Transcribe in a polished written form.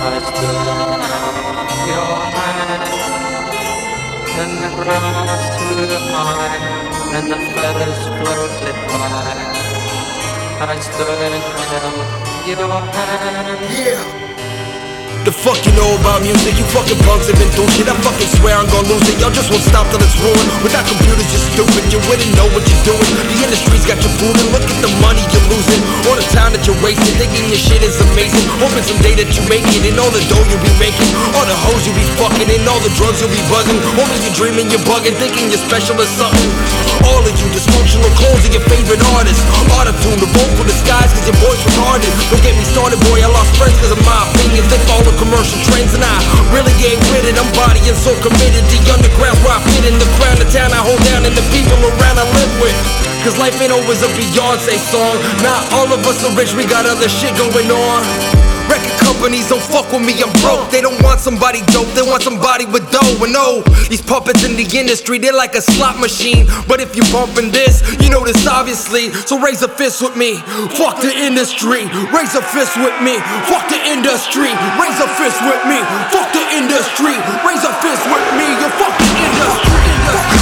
I stood held your hand, and the grass grew high, and the feathers floated by. I stood held your hand. Yeah. The fuck you know about music? You fucking punks have been through shit. I fucking swear I'm gon' lose it. Y'all just won't stop till it's ruined. Without computers, you're stupid. You wouldn't know what you're doing. The industry's got you fooling. Look at the money you're losing, all the time that you're wasting, thinking your shit is amazing. Hoping someday that you make it, and all the dough you'll be making, all the hoes you'll be fucking, and all the drugs you'll be buzzing. Hoping you're dreaming, you're bugging, thinking you're special or something. All of you dysfunctional clones of your favorite artists. Autotune, the vocal disguise, cause your voice retarded. Don't get me started, boy. I lost friends cause of my opinions. They follow commercial trends, and I really ain't with it. I'm bodying so committed. The underground where I fit in, the crown, the town I hold down, and the people around I live with. Cause life ain't always a Beyonce song. Not all of us are rich, we got other shit going on. Record companies don't fuck with me, I'm broke. They don't want somebody dope, they want somebody with dough. And no, these puppets in the industry, they're like a slot machine. But if you bumpin' this, you know this obviously. So raise a fist with me, fuck the industry. Raise a fist with me, fuck the industry. Raise a fist with me, fuck the industry. Raise a fist with me, you fuck the industry.